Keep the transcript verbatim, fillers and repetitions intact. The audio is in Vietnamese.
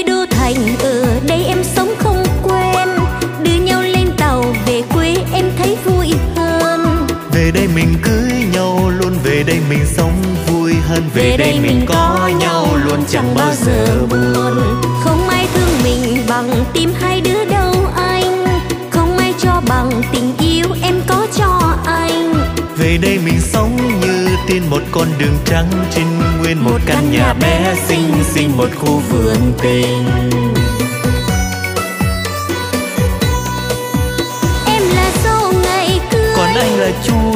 Đô Thành ở đây em sống không quen, đưa nhau lên tàu về quê em thấy vui hơn. Về đây mình cưới nhau luôn, về đây mình sống vui hơn, về đây mình có nhau luôn chẳng bao giờ buồn. Không ai thương mình bằng tim hai đứa đâu anh, không ai cho bằng tình yêu em có cho anh. Về đây mình sống như tiên, một con đường trắng trên nguyên, một căn nhà bé xinh xinh, một khu vườn tình. Em là dâu ngày cưới, còn anh là chú